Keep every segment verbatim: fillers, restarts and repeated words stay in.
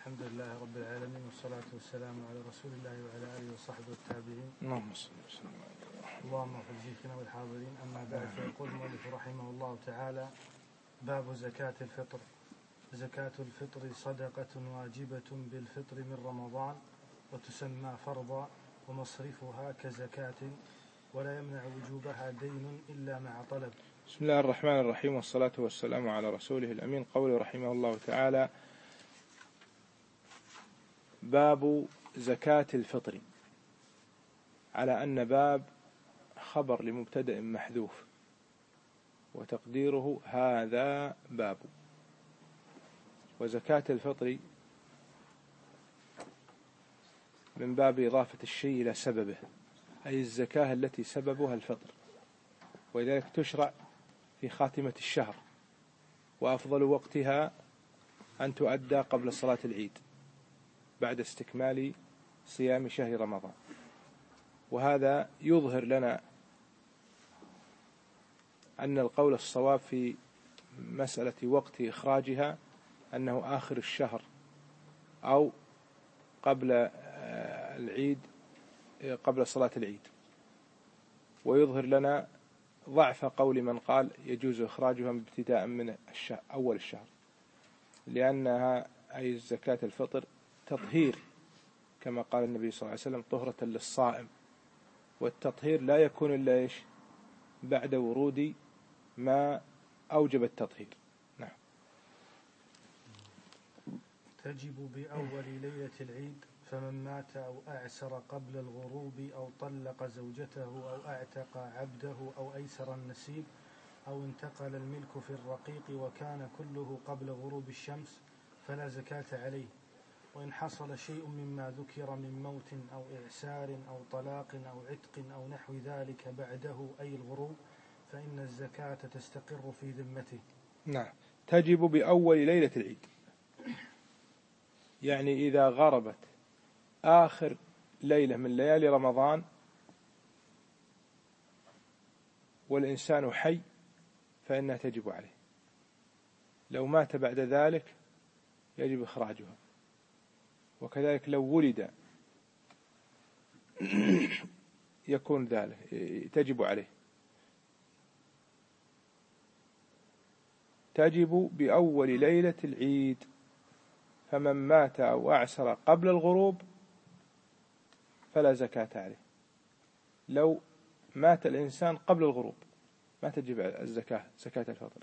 الحمد لله رب العالمين، والصلاة والسلام على رسول الله وعلى آله وصحبه والتابعين. اللهم صل وسلم. اللهم اغفر لشيخنا والحاضرين. أما بعد، فيقول المؤلف رحمه الله تعالى: باب زكاة الفطر. زكاة الفطر صدقة واجبة بالفطر من رمضان، وتسمى فرضا، ومصرفها كزكاة، ولا يمنع وجوبها دين إلا مع طلب. بسم الله الرحمن الرحيم، والصلاة والسلام على رسوله الأمين. قوله رحمه الله تعالى: باب زكاة الفطر، على أن باب خبر لمبتدأ محذوف، وتقديره هذا باب. وزكاة الفطر من باب إضافة الشيء إلى سببه، أي الزكاة التي سببها الفطر، ولذلك تشرع في خاتمة الشهر، وأفضل وقتها أن تؤدى قبل صلاة العيد بعد استكمال صيام شهر رمضان. وهذا يظهر لنا أن القول الصواب في مسألة وقت إخراجها أنه آخر الشهر أو قبل العيد، قبل صلاة العيد. ويظهر لنا ضعف قول من قال يجوز إخراجها ابتداء من الشهر أول الشهر، لأنها أي زكاة الفطر تطهير، كما قال النبي صلى الله عليه وسلم: طهرة للصائم. والتطهير لا يكون إلا إيش؟ بعد ورود ما أوجب التطهير. نعم. تجب بأول ليلة العيد، فمن مات أو أعسر قبل الغروب، أو طلق زوجته، أو أعتق عبده، أو أيسر النسيب، أو انتقل الملك في الرقيق وكان كله قبل غروب الشمس، فلا زكاة عليه. وإن حصل شيء مما ذكر من موت أو إعسار أو طلاق أو عتق أو نحو ذلك بعده أي الغروب، فإن الزكاة تستقر في ذمته. نعم. تجب بأول ليلة العيد، يعني إذا غربت آخر ليلة من ليالي رمضان والإنسان حي فإنها تجب عليه. لو مات بعد ذلك يجب إخراجها. وكذلك لو ولد يكون ذلك تجب عليه. تجب بأول ليلة العيد، فمن مات أو أعسر قبل الغروب فلا زكاة عليه. لو مات الإنسان قبل الغروب ما تجب الزكاة، زكاة الفطر.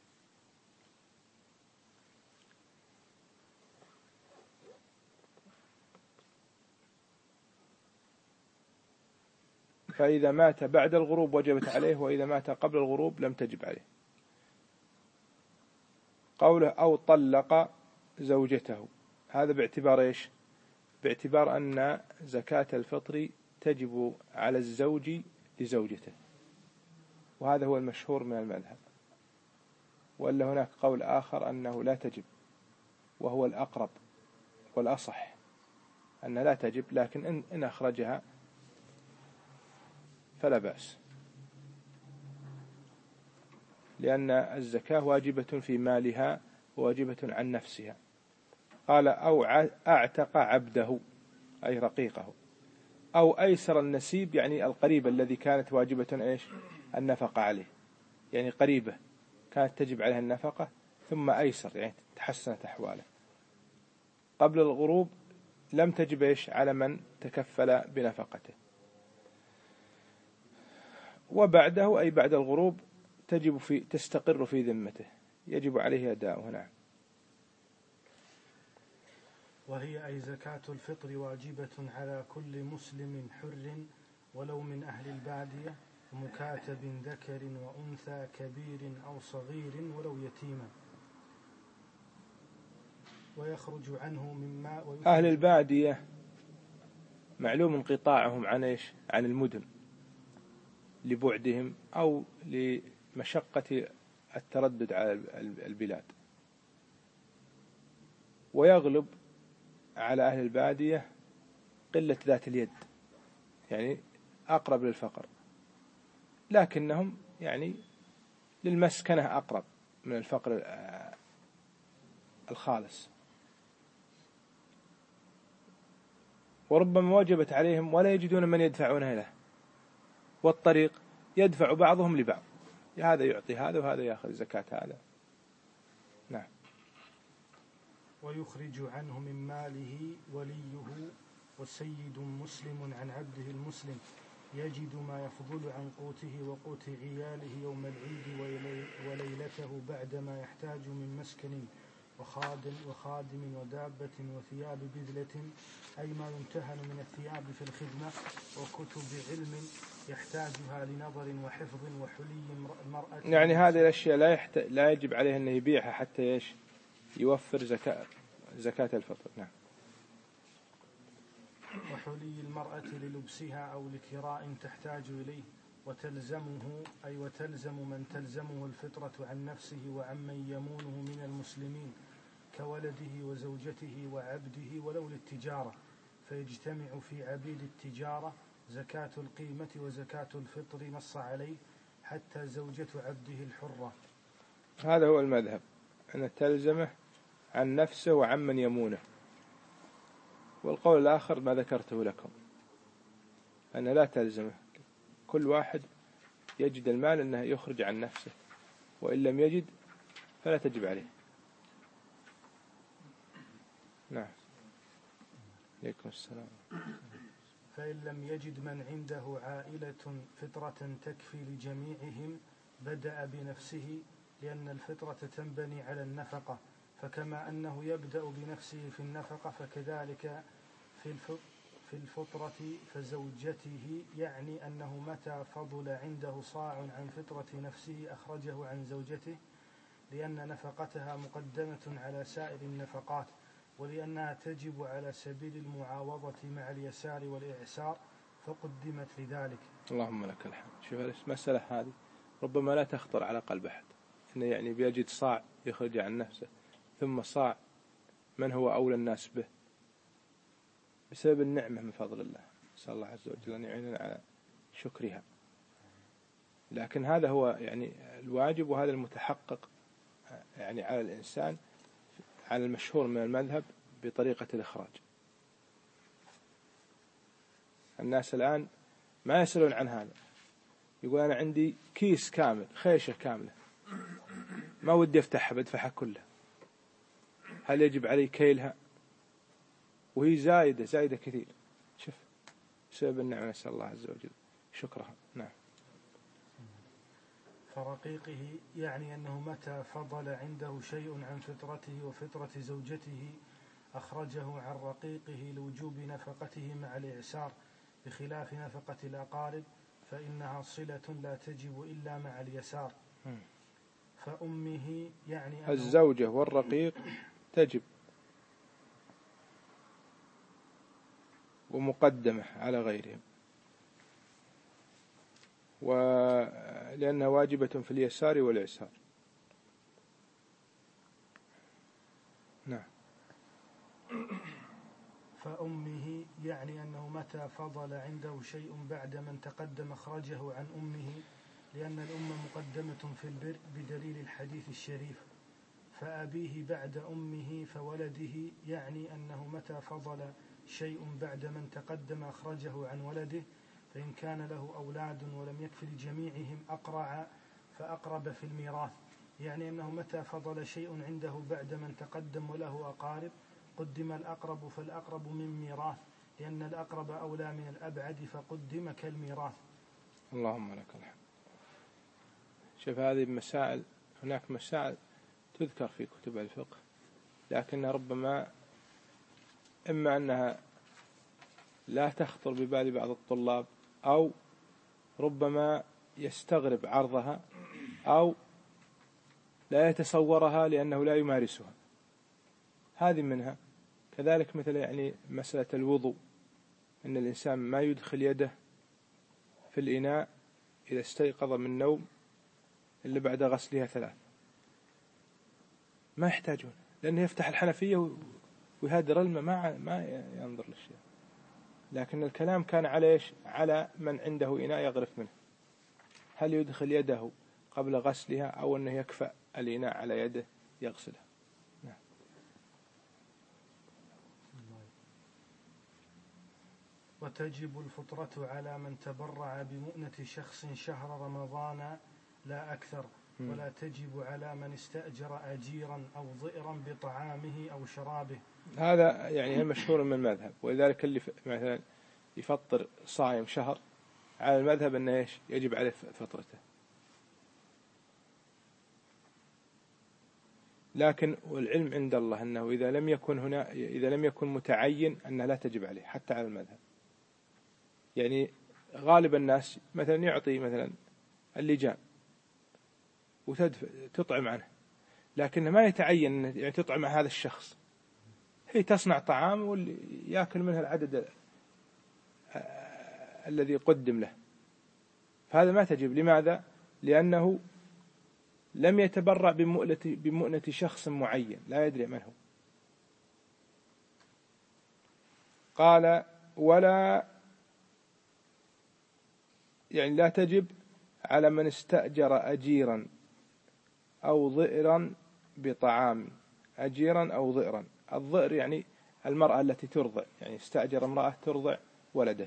فإذا مات بعد الغروب وجبت عليه، وإذا مات قبل الغروب لم تجب عليه. قوله أو طلق زوجته، هذا باعتبار إيش؟ باعتبار أن زكاة الفطر تجب على الزوج لزوجته، وهذا هو المشهور من المذهب. وإلا هناك قول آخر أنه لا تجب، وهو الأقرب والأصح أن لا تجب، لكن إن, إن أخرجها فلا بأس، لأن الزكاة واجبة في مالها وواجبة عن نفسها. قال أو أعتق عبده أي رقيقه، أو أيسر النسيب يعني القريب الذي كانت واجبة إيش؟ النفقة عليه، يعني قريبة كانت تجب عليها النفقة ثم أيسر يعني تحسنت أحواله. قبل الغروب لم تجب إيش؟ على من تكفل بنفقته. وبعده أي بعد الغروب تجب في تستقر في ذمته، يجب عليه أداؤها. نعم. وهي أي زكاة الفطر واجبة على كل مسلم حر ولو من أهل البادية، ومكاتب ذكر وأنثى، كبير أو صغير ولو يتيما، ويخرج عنه مما أهل البادية معلوم انقطاعهم عن إيش؟ عن المدن لبعدهم أو لمشقة التردد على البلاد. ويغلب على أهل البادية قلة ذات اليد، يعني أقرب للفقر، لكنهم يعني للمسكنة أقرب من الفقر الخالص. وربما وجبت عليهم ولا يجدون من يدفعونها له، والطريق يدفع بعضهم لبعض، هذا يعطي هذا وهذا يأخذ زكاة هذا. نعم. ويخرج عنه من ماله وليه وسيد مسلم عن عبده المسلم يجد ما يفضل عن قوته وقوت عياله يوم العيد وليلته بعدما يحتاج من مسكن وخادم, وخادم ودابة وثياب بذلة، أي ما يمتهن من الثياب في الخدمة، وكتب علم يحتاجها لنظر وحفظ وحلي المرأة. يعني هذه الأشياء لا, يحت... لا يجب عليه أن يبيعها حتى يش يوفر زكاة زكاة الفطر. نعم. وحلي المرأة للبسها أو لكراء تحتاج إليه، وتلزمه أي وتلزم من تلزمه الفطرة عن نفسه وعمن يمونه من المسلمين كولده وزوجته وعبده ولو للتجارة، فيجتمع في عبيد التجارة زكاة القيمة وزكاة الفطر نص عليه حتى زوجة عبده الحرة. هذا هو المذهب، أن تلزمه عن نفسه وعمن يمونه. والقول الآخر ما ذكرته لكم، أن لا تلزمه، كل واحد يجد المال أنه يخرج عن نفسه، وإن لم يجد فلا تجب عليه. نعم. عليكم السلام. فإن لم يجد من عنده عائلة فطرة تكفي لجميعهم بدأ بنفسه، لأن الفطرة تنبني على النفقة، فكما أنه يبدأ بنفسه في النفقة فكذلك في الفطرة فزوجته، يعني أنه متى فضل عنده صاع عن فطرة نفسه أخرجه عن زوجته، لأن نفقتها مقدمة على سائر النفقات، ولأنها تجب على سبيل المعاوضة مع اليسار والإعسار فقدمت لذلك. اللهم لك الحمد. شوف المسألة هذه ربما لا تخطر على قلب أحد، إنه يعني بيجد صاع يخرج عن نفسه، ثم صاع من هو أولى الناس به بسبب النعمة من فضل الله، نسأل الله عز وجل أن يعيننا على شكرها. لكن هذا هو يعني الواجب، وهذا المتحقق يعني على الإنسان على المشهور من المذهب بطريقة الإخراج. الناس الآن ما يسألون عن هذا، يقول أنا عندي كيس كامل، خيشة كاملة، ما ودي أفتحها بدفعها كلها، هل يجب علي كيلها؟ وهي زايدة زايدة كثير. شوف بسبب النعمة، نسأل الله عز وجل شكرها. نعم. فرقيقه يعني أنه متى فضل عنده شيء عن فطرته وفطرة زوجته أخرجه عن رقيقه لوجوب نفقته مع الإعسار، بخلاف نفقة الأقارب فإنها صلة لا تجب إلا مع اليسار. فأمه يعني الزوجة والرقيق تجب ومقدمة على غيرهم، ولأنها واجبة في اليسار والإعسار. نعم. فأمه يعني أنه متى فضل عنده شيء بعد من تقدم أخرجه عن أمه، لأن الأم مقدمة في البر بدليل الحديث الشريف. فأبيه بعد أمه فولده يعني أنه متى فضل شيء بعد من تقدم أخرجه عن ولده، فإن كان له أولاد ولم يكفل جميعهم أقرع فأقرب في الميراث، يعني أنه متى فضل شيء عنده بعد من تقدم وله أقارب قدم الأقرب فالأقرب من ميراث، لأن الأقرب أولى من الأبعد فقدم كالميراث. اللهم لك الحمد. شوف هذه مسائل، هناك مسائل تذكر في كتب الفقه، لكن ربما إما أنها لا تخطر ببال بعض الطلاب، أو ربما يستغرب عرضها، أو لا يتصورها لأنه لا يمارسها. هذه منها. كذلك مثل يعني مسألة الوضوء، أن الإنسان ما يدخل يده في الإناء إذا استيقظ من نوم إلا بعد غسلها ثلاث، ما يحتاجون، لأنه يفتح الحنفية ويهدر الماء، ما ما ينظر للشيء. لكن الكلام كان على إيش؟ على من عنده إناء يغرف منه، هل يدخل يده قبل غسلها أو أنه يكفأ الإناء على يده يغسلها. نعم. وتجب الفطرة على من تبرع بمؤنة شخص شهر رمضان لا أكثر، ولا تجب على من استأجر أجيرا أو ضئرا بطعامه أو شرابه. هذا يعني مشهور من المذهب، ولذلك اللي مثلا يفطر صائم شهر على المذهب أنه إيش يجب عليه فطرته. لكن والعلم عند الله أنه إذا لم يكن هنا إذا لم يكن متعين أنه لا تجب عليه حتى على المذهب. يعني غالب الناس مثلا يعطي مثلا اللجان وتطعم عنه، لكن ما يتعين يعني تطعم هذا الشخص، هي تصنع طعام واللي يأكل منها العدد الذي قدم له، فهذا ما تجب. لماذا؟ لأنه لم يتبرع بمؤنة بمؤنة شخص معين لا يدري من هو. قال ولا يعني لا تجب على من استأجر أجيرا أو ضئرا بطعام. أجيرا أو ضئرا، الضئر يعني المرأة التي ترضع، يعني استأجر امرأة ترضع ولده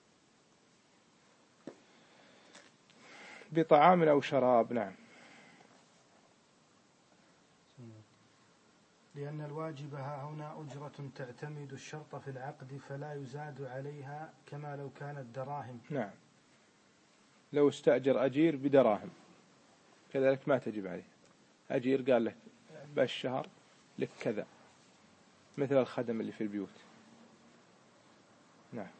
بطعام أو شراب. نعم. لأن الواجب ها هنا أجرة تعتمد الشرط في العقد فلا يزاد عليها كما لو كانت دراهم. نعم، لو استأجر أجير بدراهم كذلك ما تجب عليه. أجير قال لك بالشهر لك كذا، مثل الخدم اللي في البيوت. نعم.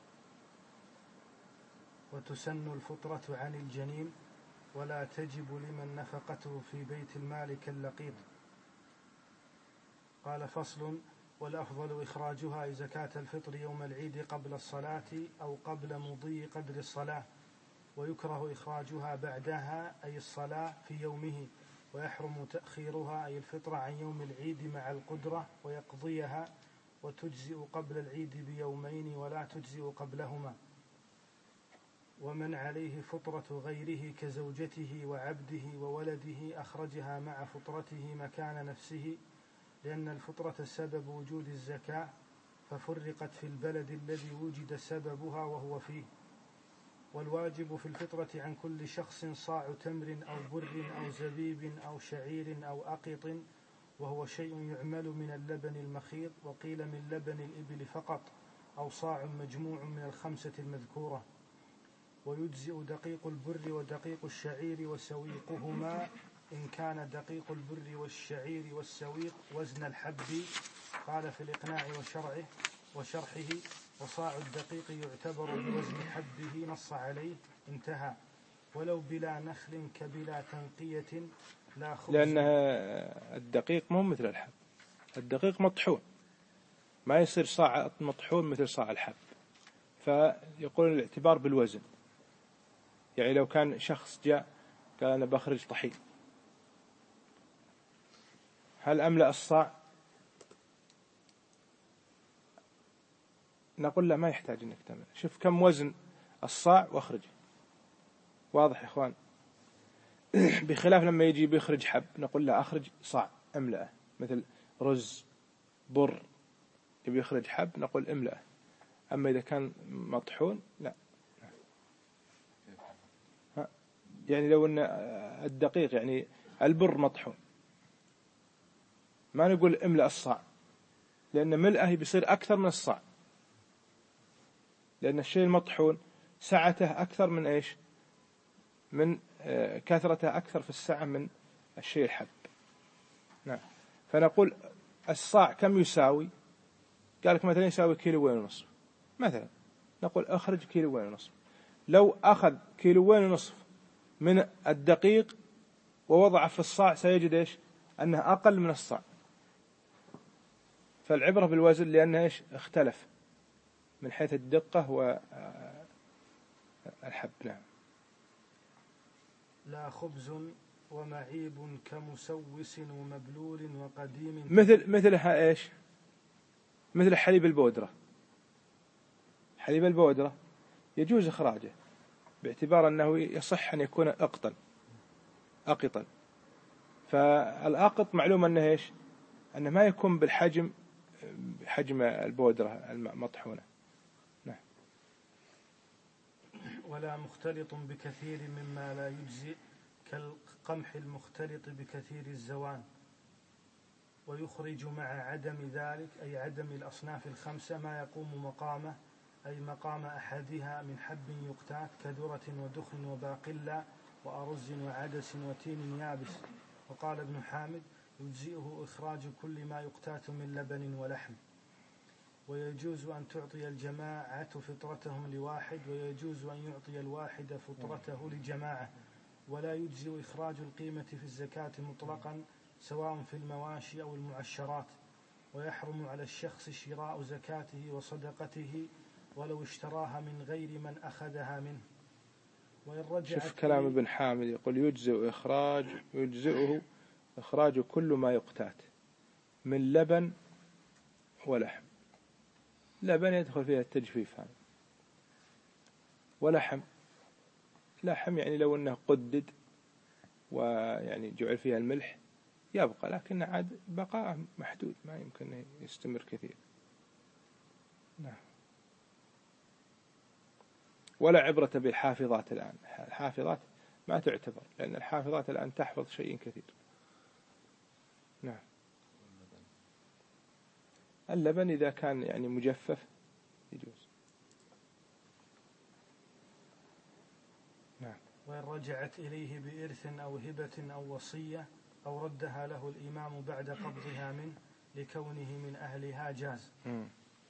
وتسن الفطرة عن الجنين ولا تجب لمن نفقته في بيت المال كاللقيط. قال فصل: والأفضل إخراجها زكاة الفطر يوم العيد قبل الصلاة أو قبل مضي قدر الصلاة، ويكره إخراجها بعدها أي الصلاة في يومه، ويحرم تأخيرها أي الفطر عن يوم العيد مع القدرة ويقضيها، وتجزئ قبل العيد بيومين ولا تجزئ قبلهما. ومن عليه فطرة غيره كزوجته وعبده وولده أخرجها مع فطرته مكان نفسه، لأن الفطرة سبب وجود الزكاة، ففرقت في البلد الذي وجد سببها وهو فيه. والواجب في الفطرة عن كل شخص صاع تمر أو بر أو زبيب أو شعير أو أقط، وهو شيء يعمل من اللبن المخيط، وقيل من لبن الإبل فقط، أو صاع مجموع من الخمسة المذكورة. ويجزئ دقيق البر ودقيق الشعير وسويقهما إن كان دقيق البر والشعير والسويق وزن الحب. قال في الإقناع وشرعه وشرحه: وصاع الدقيق يعتبر بوزن حبه، نص عليه، انتهى. ولو بلا نخل كبلا تنقية لا خبز. لأن الدقيق مو مثل الحب، الدقيق مطحون، ما يصير صاع مطحون مثل صاع الحب، فيقول الاعتبار بالوزن. يعني لو كان شخص جاء قال أنا بخرج طحين، هل أملأ الصاع؟ نقول لا، ما يحتاج أنك تملأ، شوف كم وزن الصاع واخرجه. واضح يا إخوان؟ بخلاف لما يجي بيخرج حب نقول لا أخرج صاع أملأه، مثل رز بر يبي يخرج حب نقول املأه. أما إذا كان مطحون لا. يعني لو أن الدقيق يعني البر مطحون ما نقول املأ الصاع، لأن ملئه بيصير أكثر من الصاع، لأن الشيء المطحون سعته أكثر من إيش؟ من كثرته أكثر في السعة من الشيء الحب. نعم. فنقول الصاع كم يساوي؟ قالك مثلا يساوي كيلوين ونصف مثلا، نقول أخرج كيلوين ونصف. لو أخذ كيلوين ونصف من الدقيق ووضع في الصاع سيجد إيش؟ أنه أقل من الصاع. فالعبرة بالوزن لأنه إيش؟ اختلف من حيث الدقة والحب. نعم. لا خبز ومعيب كمسوس ومبلول وقديم، مثل مثلها إيش؟ مثل حليب البودرة. حليب البودرة يجوز إخراجه باعتبار أنه يصح أن يكون أقطا أقطا فالأقط معلوم أنه إيش؟ أنه ما يكون بالحجم حجم البودرة المطحونة. نعم. ولا مختلط بكثير مما لا يجزئ كالقمح المختلط بكثير الزوان. ويخرج مع عدم ذلك أي عدم الأصناف الخمسة ما يقوم مقامه أي مقام أحدها من حب يقتات كذرة ودخن وباقلة وأرز وعدس وتين يابس. وقال ابن حامد يجزئه إخراج كل ما يقتات من لبن ولحم. ويجوز أن تعطي الجماعة فطرتهم لواحد ويجوز أن يعطي الواحد فطرته لجماعة. ولا يجزئ إخراج القيمة في الزكاة مطلقا سواء في المواشي أو المعشرات. ويحرم على الشخص شراء زكاته وصدقته ولو اشتراها من غير من أخذها منه. وإن رجعت شوف كلام ابن حامد يقول يجزئ إخراج يجزئه إخراج كل ما يقتات من لبن ولحم. لبن يدخل فيها التجفيف هذا، ولحم لحم يعني لو أنه قدد ويعني جعل فيها الملح يبقى، لكن عاد بقاء محدود ما يمكن يستمر كثير. نعم. ولا عبرة بالحافظات الآن، الحافظات ما تعتبر لأن الحافظات الآن تحفظ شيء كثير. نعم. اللبن إذا كان يعني مجفف يجوز. نعم. وإن رجعت إليه بإرث أو هبة أو وصية أو ردها له الإمام بعد قبضها منه لكونه من أهلها جاز. م.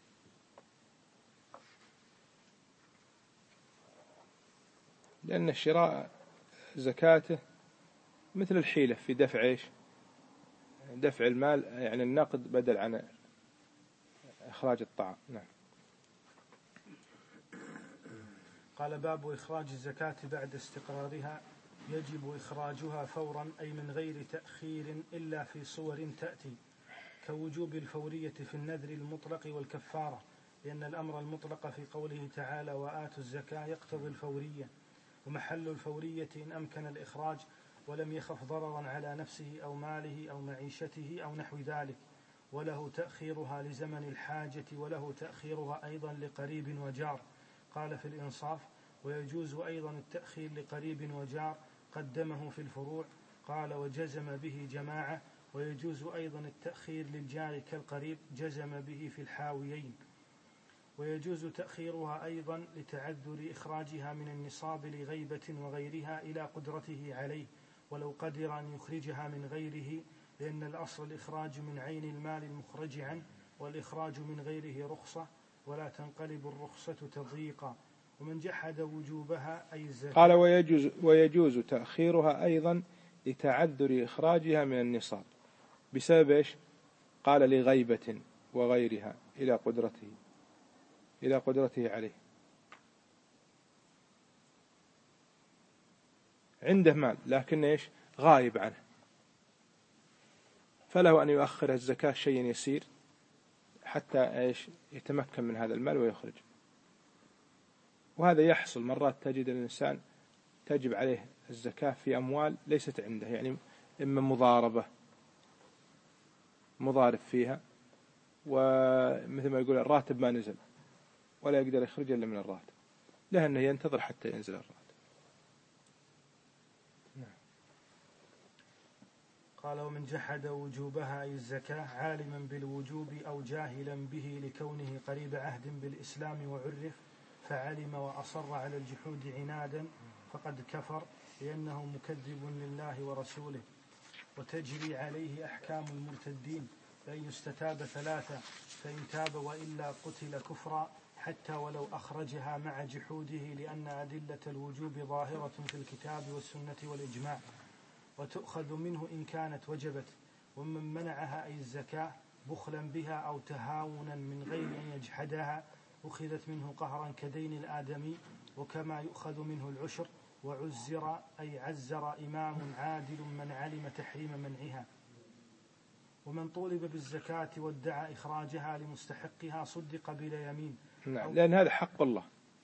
لأن الشراء زكاته مثل الحيلة في دفع إيش؟ دفع المال يعني النقد بدل عن إخراج الطعام. نعم. قال باب إخراج الزكاة بعد استقرارها. يجب إخراجها فورا أي من غير تأخير إلا في صور تأتي كوجوب الفورية في النذر المطلق والكفارة، لأن الأمر المطلق في قوله تعالى وآتوا الزكاة يقتضي الفورية. ومحل الفورية إن أمكن الإخراج ولم يخف ضررا على نفسه أو ماله أو معيشته أو نحو ذلك. وله تأخيرها لزمن الحاجة وله تأخيرها أيضا لقريب وجار. قال في الإنصاف ويجوز أيضا التأخير لقريب وجار قدمه في الفروع. قال وجزم به جماعة. ويجوز أيضا التأخير للجار كالقريب جزم به في الحاويين. ويجوز تأخيرها أيضا لتعذر إخراجها من النصاب لغيبة وغيرها إلى قدرته عليه ولو قدر أن يخرجها من غيره، لأن الأصل الإخراج من عين المال المخرج عنه والإخراج من غيره رخصة ولا تنقلب الرخصة تضييقا. ومن جحد وجوبها أي الزكاة. قال ويجوز, ويجوز تأخيرها أيضا لتعذر إخراجها من النصاب بسبب إيش؟ قال لغيبة وغيرها إلى قدرته إلى قدرته عليه. عنده مال لكن إيش؟ غايب عنه، فله أن يؤخر الزكاة شيء يسير حتى إيش؟ يتمكن من هذا المال ويخرج. وهذا يحصل مرات، تجد الإنسان تجب عليه الزكاة في أموال ليست عنده، يعني إما مضاربة مضارب فيها، ومثل ما يقول الراتب ما نزل ولا يقدر يخرج إلا من الراتب، له أنه ينتظر حتى ينزل الراتب. قال ومن جحد وجوبها أي الزكاة عالما بالوجوب أو جاهلا به لكونه قريب عهد بالإسلام وعرف فعلم وأصر على الجحود عنادا فقد كفر لأنه مكذب لله ورسوله. وتجري عليه أحكام المرتدين، فإن يستتاب ثلاثة، فإن تاب وإلا قتل كفرا حتى ولو أخرجها مع جحوده، لأن أدلة الوجوب ظاهرة في الكتاب والسنة والإجماع، وتؤخذ منه إن كانت وجبت. ومن منعها أي الزكاة بخلا بها أو تهاونا من غير أن يجحدها أخذت منه قهرا كدين الآدمي، وكما يؤخذ منه العشر. وعزر أي عزر إمام عادل من علم تحريم منعها. ومن طولب بالزكاة وادعى إخراجها لمستحقها صدق بلا يمين. نعم، لأن هذا حق الله،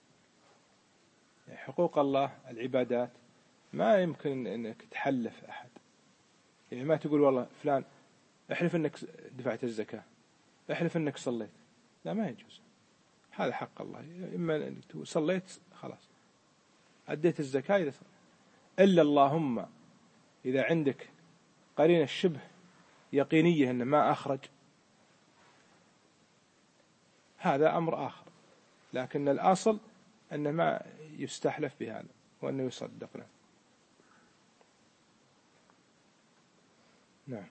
حقوق الله العبادات ما يمكن أنك تحلف أحد، يعني ما تقول والله فلان احلف أنك دفعت الزكاة، احلف أنك صليت، لا ما يجوز، هذا حق الله. إما أنك صليت خلاص أديت الزكاة إذا إلا اللهم إذا عندك قرينة الشبه يقينية أنه ما أخرج، هذا أمر آخر، لكن الأصل أنه ما يستحلف بهذا وأنه يصدقنا. نعم.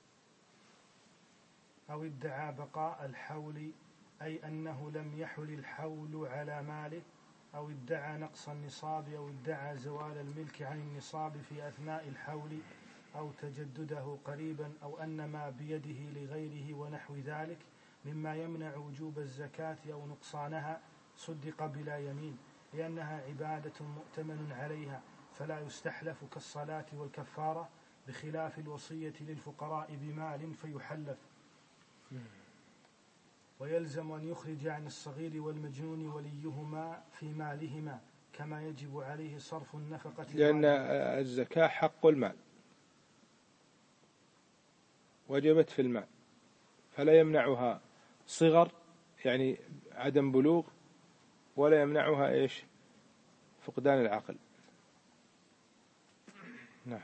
أو ادعى بقاء الحول أي أنه لم يحل الحول على ماله، أو ادعى نقص النصاب، أو ادعى زوال الملك عن النصاب في أثناء الحول، أو تجدده قريبا، أو أن ما بيده لغيره ونحو ذلك مما يمنع وجوب الزكاة أو نقصانها، صدق بلا يمين، لأنها عبادة مؤتمن عليها فلا يستحلف كالصلاة والكفارة، بخلاف الوصية للفقراء بمال فيحلف. ويلزم أن يخرج عن الصغير والمجنون وليهما في مالهما، كما يجب عليه صرف النفقة، لأن الزكاة حق المال وجبت في المال، فلا يمنعها صغر يعني عدم بلوغ، ولا يمنعها إيش فقدان العقل. نعم.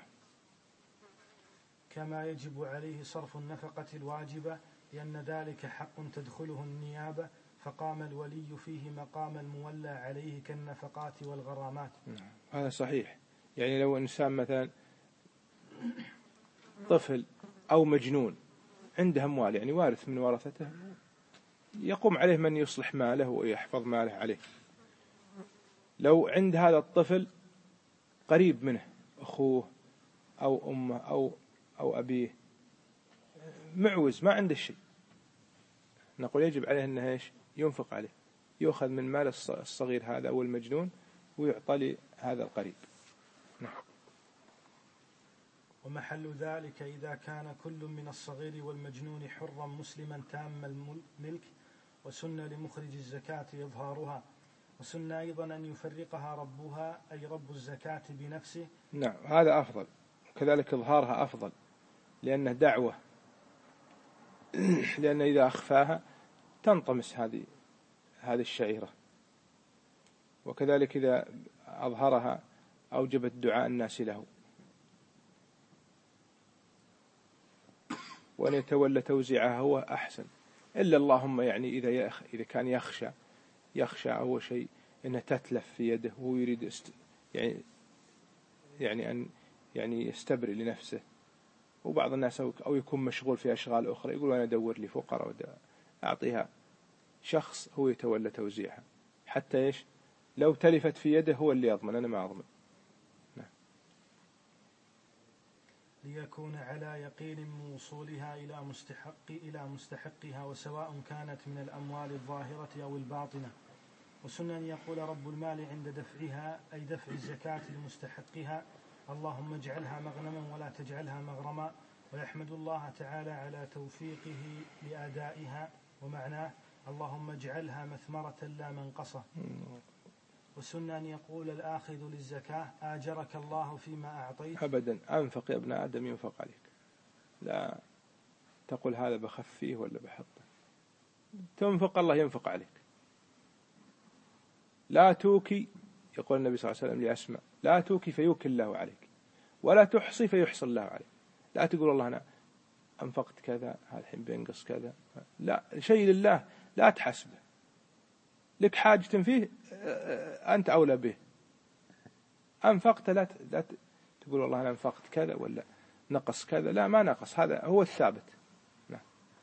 كما يجب عليه صرف النفقة الواجبة، لأن ذلك حق تدخله النيابة، فقام الولي فيه مقام المولى عليه كالنفقات والغرامات. نعم. هذا صحيح. يعني لو إنسان مثلا طفل أو مجنون عنده أموال، يعني وارث من ورثته، يقوم عليه من يصلح ماله ويحفظ ماله عليه. لو عند هذا الطفل قريب منه أخوه أو أمه أو أو أبيه معوز ما عنده شيء، نقول يجب عليه أنه إيش ينفق عليه، يؤخذ من مال الصغير هذا أو المجنون ويعطى لهذا القريب. نعم. ومحل ذلك إذا كان كل من الصغير والمجنون حرا مسلما تام الملك، وسن لمخرج الزكاة إظهارها، وسن أيضا أن يفرقها ربها أي رب الزكاة بنفسه. نعم هذا أفضل، كذلك إظهارها أفضل، لأنه دعوة، لأن إذا أخفاها تنطمس هذه هذه الشعيرة، وكذلك إذا أظهرها أوجبت دعاء الناس له، وأن يتولى توزيعها هو أحسن. إلا اللهم يعني إذا يخ إذا كان يخشى يخشى أول شيء أنه تتلف في يده وهو يريد است يعني يعني أن يعني يستبرئ لنفسه، وبعض الناس أو يكون مشغول في أشغال أخرى يقول أنا أدور لي فقراء أعطيها، شخص هو يتولى توزيعها حتى إيش لو تلفت في يده هو اللي يضمن، أنا ما أضمن. نعم. ليكون على يقين من وصولها إلى مستحق إلى مستحقها، وسواء كانت من الأموال الظاهرة أو الباطنة. وسن أن يقول رب المال عند دفعها أي دفع الزكاة لمستحقها اللهم اجعلها مغنما ولا تجعلها مغرما، ويحمد الله تعالى على توفيقه لأدائها، ومعناه اللهم اجعلها مثمرة لا منقصة. وسن أن يقول الآخذ للزكاة آجرك الله فيما أعطيت. أبدا، أنفق يا ابن آدم ينفق عليك، لا تقول هذا بخفيه ولا بحطه، تنفق الله ينفق عليك. لا توكي، يقول النبي صلى الله عليه وسلم لأسماء، لا توكي فيوكي الله عليك، ولا تحصي فيحصي الله عليك. لا تقول والله أنا أنفقت كذا هذا الحين بينقص كذا، لا، شيء لله لا تحسبه، لك حاجة فيه أنت أولى به. أنفقت لا لا تقول والله أنا أنفقت كذا ولا نقص كذا، لا ما نقص، هذا هو الثابت. نعم.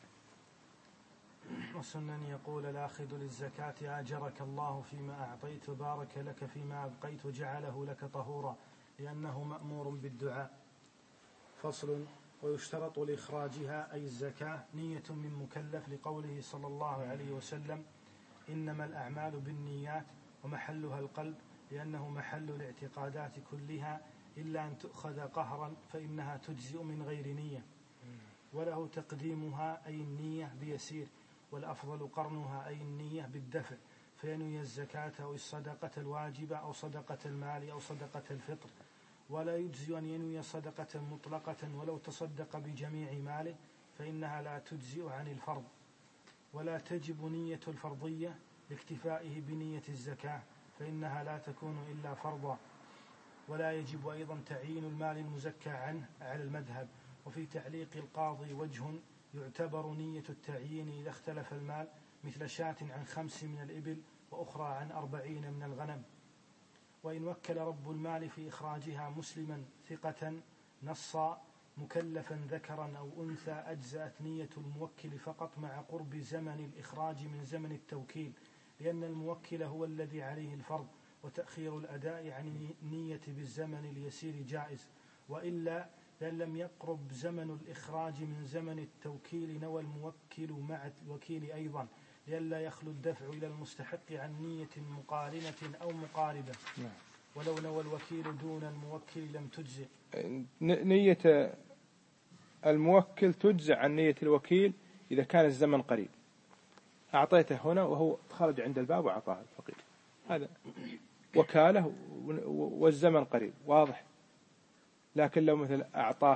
وسن أن يقول الآخذ للزكاة آجرك الله فيما أعطيت وبارك لك فيما أبقيت وجعله لك طهورا، لأنه مأمور بالدعاء. فصل. ويشترط لإخراجها أي الزكاة نية من مكلف، لقوله صلى الله عليه وسلم إنما الأعمال بالنيات، ومحلها القلب، لأنه محل الاعتقادات كلها، إلا أن تؤخذ قهرا فإنها تجزئ من غير نية. وله تقديمها أي النية بيسير، والأفضل قرنها أي النية بالدفع، فينوي الزكاة أو الصدقة الواجبة أو صدقة المال أو صدقة الفطر. ولا يجزي أن ينوي صدقة مطلقة ولو تصدق بجميع ماله، فإنها لا تجزئ عن الفرض. ولا تجب نية الفرضية لاكتفائه بنية الزكاة، فإنها لا تكون إلا فرضا. ولا يجب أيضا تعيين المال المزكى عنه على المذهب. وفي تعليق القاضي وجه يعتبر نية التعيين إذا اختلف المال، مثل شاة عن خمس من الإبل وأخرى عن أربعين من الغنم. وإن وكل رب المال في إخراجها مسلما ثقة نصا مكلفا ذكرا أو أنثى أجزأت نية الموكل فقط مع قرب زمن الإخراج من زمن التوكيل، لأن الموكل هو الذي عليه الفرض، وتأخير الأداء عن النية بالزمن اليسير جائز. وإلا لأن لم يقرب زمن الإخراج من زمن التوكيل نوى الموكل مع الوكيل أيضا، لئلا يخلو الدفع إلى المستحق عن نية مقارنة أو مقاربة. ولو نوى الوكيل دون الموكل لم تجزئ. نية الموكل تجزئ عن نية الوكيل إذا كان الزمن قريب. أعطيته هنا وهو خرج عند الباب وأعطاه الفقير، هذا وكاله والزمن قريب واضح. لكن لو مثل أعطاه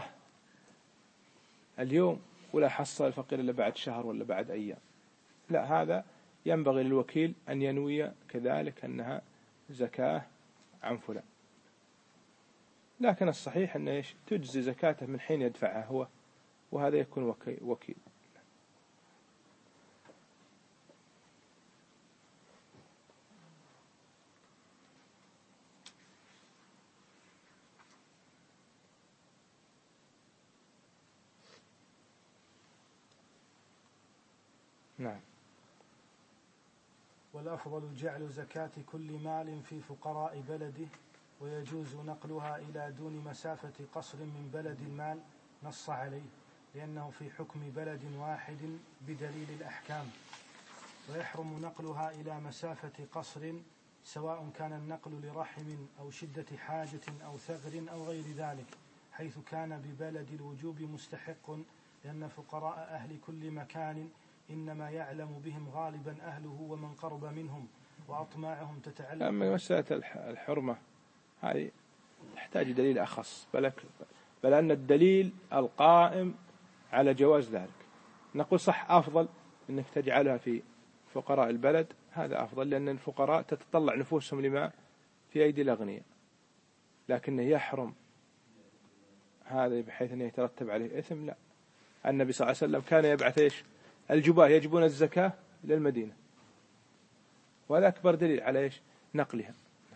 اليوم ولا حصل الفقير إلا بعد شهر ولا بعد أيام، لا، هذا ينبغي للوكيل أن ينوي كذلك أنها زكاة عن فلان. لكن الصحيح أنه إيش تجزي زكاته من حين يدفعها هو، وهذا يكون وكيل. نعم. والأفضل جعل زكاة كل مال في فقراء بلده، ويجوز نقلها إلى دون مسافة قصر من بلد المال نص عليه، لأنه في حكم بلد واحد بدليل الأحكام. ويحرم نقلها إلى مسافة قصر سواء كان النقل لرحم أو شدة حاجة أو ثغر أو غير ذلك، حيث كان ببلد الوجوب مستحق، لأن فقراء أهل كل مكان إنما يعلم بهم غالبا أهله ومن قرب منهم، وأطماعهم تتعلق. أما مسألة الحرمة هذه تحتاج دليل أخص، بل, بل أن الدليل القائم على جواز ذلك. نقول صح أفضل أنك تجعلها في فقراء البلد، هذا أفضل، لأن الفقراء تتطلع نفوسهم لما في أيدي الأغنياء. لكنه يحرم هذا بحيث أنه يترتب عليه إثم، لا. النبي صلى الله عليه وسلم كان يبعث إيش الجباه يجبون الزكاة للمدينة، وهذا أكبر دليل على إيش نقلها.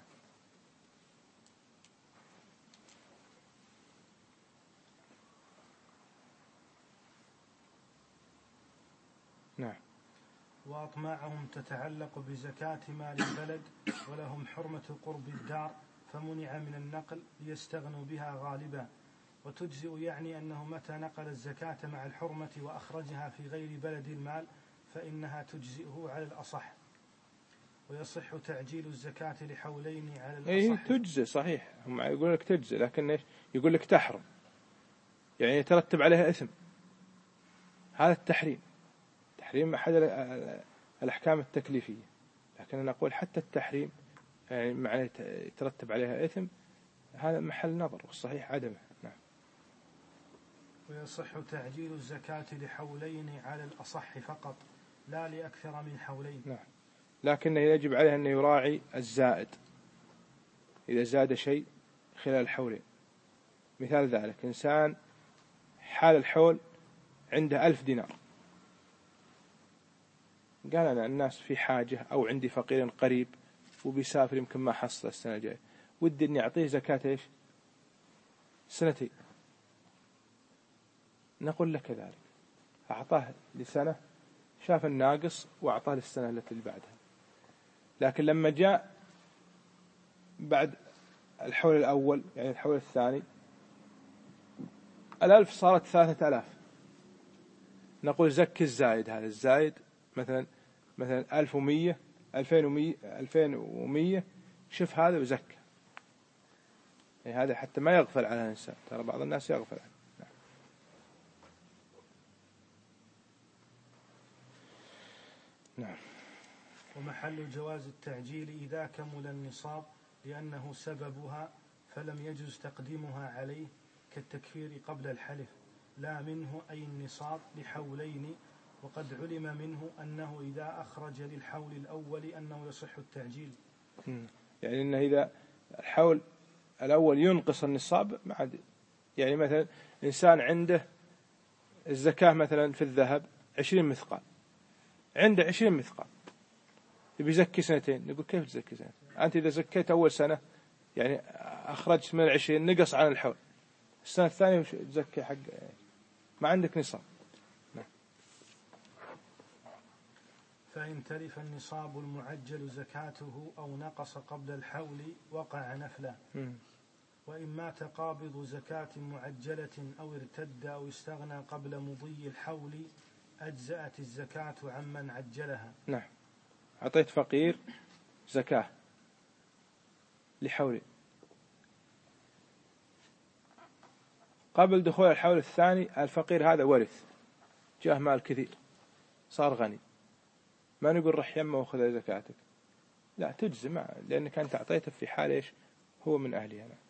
نعم. وأطماعهم تتعلق بزكاة مال البلد، ولهم حرمة قرب الدار، فمنع من النقل ليستغنوا بها غالبا. وتجزئ يعني أنه متى نقل الزكاة مع الحرمة وأخرجها في غير بلد المال فإنها تجزئه على الأصح. ويصح تعجيل الزكاة لحولين على الأصح. إيه تجزئ صحيح، هم يقول لك تجزئ، لكن إيش يقول لك تحرم، يعني يترتب عليها إثم. هذا التحريم تحريم أحد الأحكام التكليفية، لكن نقول حتى التحريم يعني معنى يترتب عليها إثم، هذا محل نظر، والصحيح عدمه. نعم. ويصح تعجيل الزكاة لحولين على الأصح فقط، لا لأكثر من حولين. نعم. لكنه يجب عليه أن يراعي الزائد، إذا زاد شيء خلال الحولين. مثال ذلك إنسان حال الحول عنده ألف دينار، قال أنا الناس في حاجة أو عندي فقير قريب وبيسافر يمكن ما حصل السنة الجاية، ودي أني أعطيه زكاة إيش سنتين. نقول لك ذلك، أعطاه لسنة شاف الناقص وأعطاه للسنة التي بعدها. لكن لما جاء بعد الحول الأول يعني الحول الثاني الألف صارت ثلاثة ألاف، نقول زك الزايد، هذا الزايد مثلا مثلا ألف ومية ألفين ومية ألفين ومية، شوف هذا وزكى. يعني هذا حتى ما يغفل على الإنسان، ترى بعض الناس يغفل عنه. نعم. نعم. ومحل جواز التعجيل إذا كمل النصاب لأنه سببها، فلم يجوز تقديمها عليه كالتكفير قبل الحلف، لا منه أي النصاب لحولين. وقد علم منه أنه إذا أخرج للحول الأول أنه يصح التعجيل. يعني إنه إذا الحول الأول ينقص النصاب ما عاد، يعني مثلا إنسان عنده الزكاة مثلا في الذهب عشرين مثقال، عنده عشرين مثقال يبي يزكي سنتين، نقول كيف تزكي سنتين؟ أنت إذا زكيت أول سنة يعني أخرجت من العشرين نقص عن الحول، السنة الثانية تزكي حق ما عندك نصاب. فإن تلف النصاب المعجل زكاته أو نقص قبل الحول وقع نفلا. وإن مات قابض زكاة معجلة أو ارتد أو استغنى قبل مضي الحول أجزأت الزكاة عمن عجلها. نعم، أعطيت فقير زكاة لحول، قبل دخول الحول الثاني الفقير هذا ورث، جاه مال كثير صار غني، ما نقول رح يمه وخذ زكاتك، لا تجزم، لأنك أنت أعطيته في حال إيش هو من أهلها. أنا.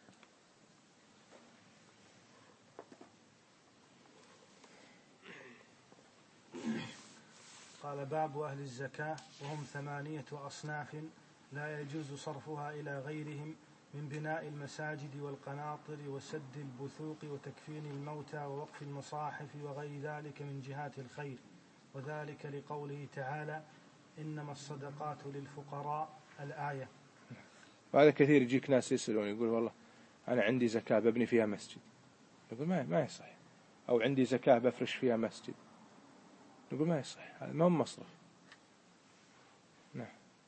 قال باب أهل الزكاة وهم ثمانية أصناف لا يجوز صرفها إلى غيرهم من بناء المساجد والقناطر وسد البثوق وتكفين الموتى ووقف المصاحف وغير ذلك من جهات الخير، وذلك لقوله تعالى إنما الصدقات للفقراء الآية. وهذا كثير يجيك ناس يسألون يقول والله أنا عندي زكاة ببني فيها مسجد، يقول ما ما يصح، أو عندي زكاة بفرش فيها مسجد، نقول ما يصح، هذا ما هو مصرف. نعم.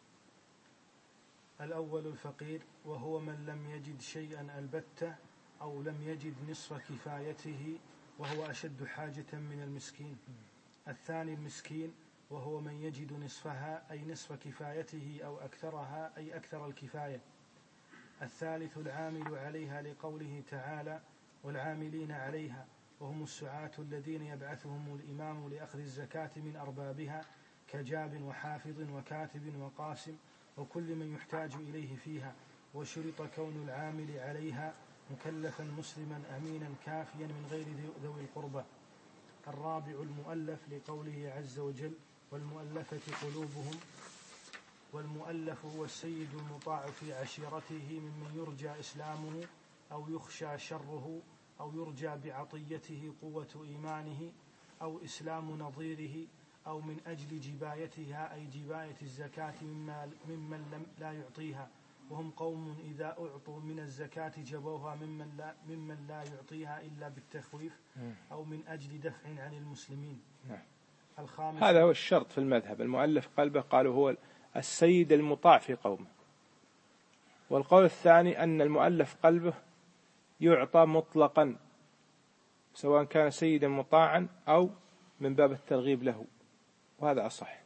الأول الفقير وهو من لم يجد شيئا البتة أو لم يجد نصف كفايته وهو أشد حاجة من المسكين. الثاني المسكين وهو من يجد نصفها أي نصف كفايته أو أكثرها أي أكثر الكفاية. الثالث العامل عليها لقوله تعالى والعاملين عليها، وهم السعاة الذين يبعثهم الإمام لأخذ الزكاة من أربابها كجاب وحافظ وكاتب وقاسم وكل من يحتاج إليه فيها، وشرط كون العامل عليها مكلفا مسلما أمينا كافيا من غير ذوي القربى. الرابع المؤلف لقوله عز وجل والمؤلفة قلوبهم، والمؤلف هو السيد المطاع في عشيرته ممن يرجى إسلامه أو يخشى شره أو يرجى بعطيته قوة إيمانه أو إسلام نظيره أو من أجل جبايتها أي جباية الزكاة ممن لم لا يعطيها، وهم قوم إذا أعطوا من الزكاة جبوها ممن لا, ممن لا يعطيها إلا بالتخويف أو من أجل دفع عن المسلمين. الخامس هذا هو الشرط في المذهب، المؤلف قلبه قالوا هو السيد المطاع في قومه، والقول الثاني أن المؤلف قلبه يعطى مطلقا سواء كان سيدا مطاعا أو من باب الترغيب له، وهذا أصح.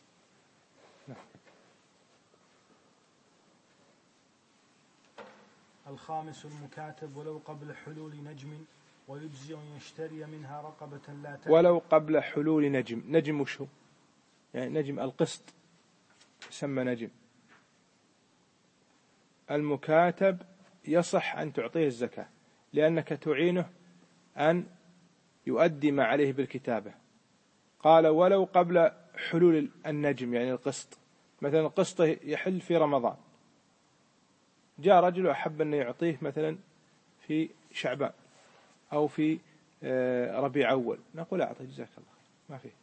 الخامس المكاتب ولو قبل حلول نجم ويجزي أن يشتري منها رقبة لا تأكل. ولو قبل حلول نجم، نجم وش هو؟ يعني نجم القسط يسمى نجم. المكاتب يصح أن تعطيه الزكاة لأنك تعينه أن يؤدي ما عليه بالكتابة. قال ولو قبل حلول النجم يعني القسط، مثلا القسط يحل في رمضان، جاء رجل أحب أن يعطيه مثلا في شعبان أو في ربيع أول، نقول أعطي جزاك الله ما فيه،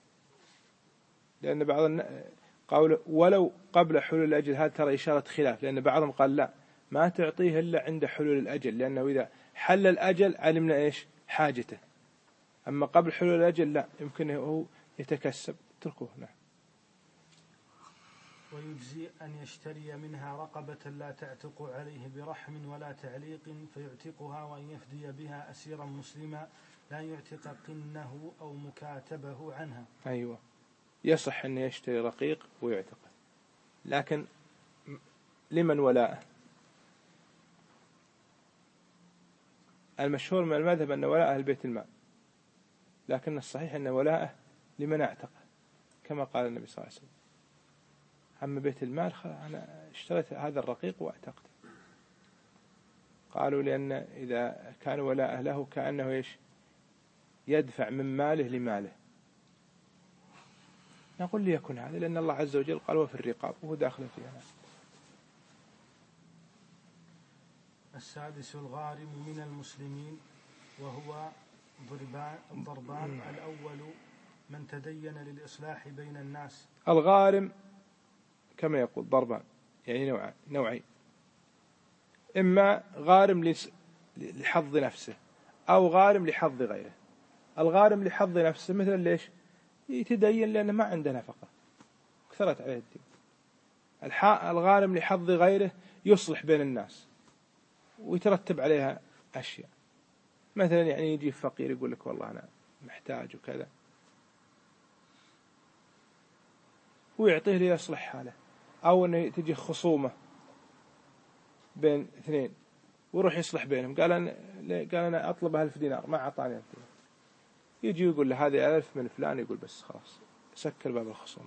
لأن بعض قال ولو قبل حلول الأجل، هذا ترى إشارة خلاف، لأن بعضهم قال لا ما تعطيه إلا عند حلول الأجل، لأنه إذا حل الأجل علمنا إيش حاجته، أما قبل حلول الأجل لا يمكن هو يتكسب تركوه. نعم. ويجزي أن يشتري منها رقبة لا تعتق عليه برحم ولا تعليق فيعتقها، وأن يفدي بها أسيرا مسلما لا يعتق قنه أو مكاتبه عنها. أيوة يصح أن يشتري رقيق ويعتقه، لكن لمن ولاءه؟ المشهور من المذهب أن ولاءه البيت المال، لكن الصحيح أن ولاءه لمن اعتقه كما قال النبي صلى الله عليه وسلم. أما بيت المال أنا اشتريت هذا الرقيق واعتقت. قالوا لأن إذا كان ولاءه له كأنه إيش يدفع من ماله لماله. نقول لي يكون هذا لأن الله عز وجل قال وفي الرقاب وهو داخل فيها. السادس الغارم من المسلمين، وهو ضربان الضربان. الأول من تدين للإصلاح بين الناس. الغارم كما يقول ضربان، يعني نوع نوعين، إما غارم لحظ نفسه أو غارم لحظ غيره. الغارم لحظ نفسه مثل ليش؟ يتدين لأنه ما عنده نفقة كثرت عليه الدين. الغارم لحظ غيره يصلح بين الناس ويترتب عليها أشياء، مثلا يعني يجي فقير يقول لك والله أنا محتاج وكذا، ويعطيه ليصلح حاله. أو أنه تجي خصومة بين اثنين ويروح يصلح بينهم، قال أنا قال أنا أطلب ألف دينار ما أعطاني ألف دينار، يجي يقول له هذه ألف من فلان، يقول بس خلاص سكر باب الخصومة.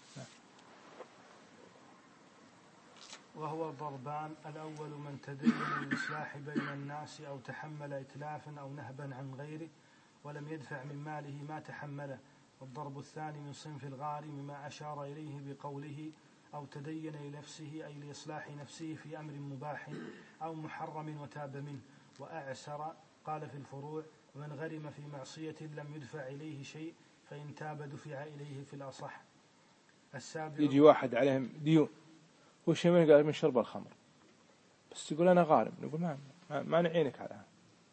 وهو ضربان. الأول من تدين للإصلاح بين الناس أو تحمل إتلافا أو نهبا عن غيره ولم يدفع من ماله ما تحمله. والضرب الثاني من صنف الغارم ما أشار إليه بقوله أو تدين لنفسه، أي لإصلاح نفسه في أمر مباح أو محرم وتاب منه. وأعسر قال في الفروع ومن غرم في معصية لم يدفع إليه شيء فإن تاب دفع إليه في الأصح. السابع يجي واحد عليهم ديون وش من قال من شرب الخمر، بس يقول أنا غارم، نقول ما, ما, ما نعينك على هذا.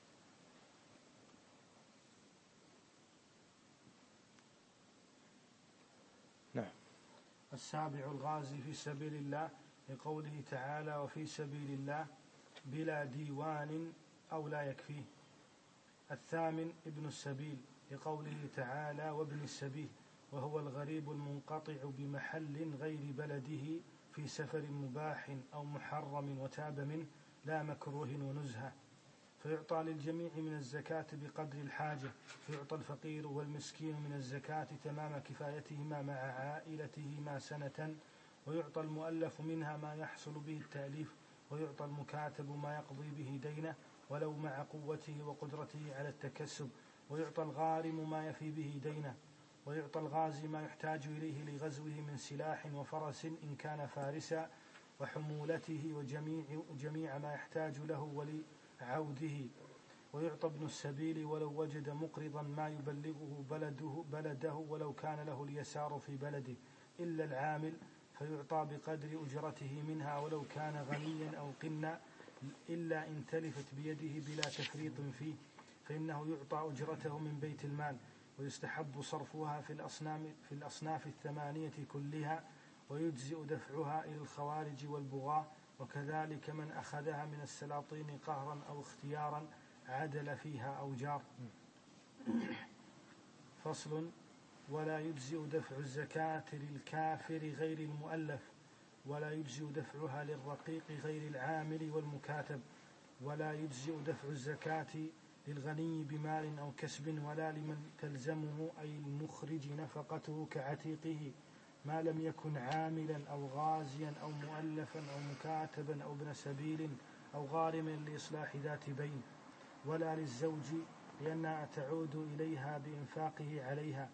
نعم. السابع الغازي في سبيل الله لقوله تعالى وفي سبيل الله بلا ديوان أو لا يكفيه. الثامن ابن السبيل لقوله تعالى وابن السبيل، وهو الغريب المنقطع بمحل غير بلده في سفر مباح أو محرم وتاب منه لا مكروه ونزهة، فيعطى للجميع من الزكاة بقدر الحاجة، فيعطى الفقير والمسكين من الزكاة تمام كفايتهما مع عائلتهما سنة، ويعطى المؤلف منها ما يحصل به التأليف، ويعطى المكاتب ما يقضي به دينه ولو مع قوته وقدرته على التكسب، ويعطى الغارم ما يفي به دينه، ويعطى الغازي ما يحتاج إليه لغزوه من سلاح وفرس إن كان فارسا وحمولته وجميع جميع ما يحتاج له ولعوده، ويعطى ابن السبيل ولو وجد مقرضا ما يبلغه بلده, بلده ولو كان له اليسار في بلده، إلا العامل فيعطى بقدر أجرته منها ولو كان غنيا أو قنا، إلا إن تلفت بيده بلا تفريط فيه فإنه يعطى أجرته من بيت المال، ويستحب صرفها في الأصناف, في الأصناف الثمانية كلها، ويجزئ دفعها إلى الخوارج والبغاة، وكذلك من أخذها من السلاطين قهرا أو اختيارا عدل فيها أو جار. فصل. ولا يجزئ دفع الزكاة للكافر غير المؤلف، ولا يجزئ دفعها للرقيق غير العامل والمكاتب، ولا يجزئ دفع الزكاة للغني بمال أو كسب، ولا لمن تلزمه أي المخرج نفقته كعتيقه ما لم يكن عاملا أو غازيا أو مؤلفا أو مكاتبا أو ابن سبيل أو غارما لإصلاح ذات بين، ولا للزوج لأنها تعود إليها بإنفاقه عليها.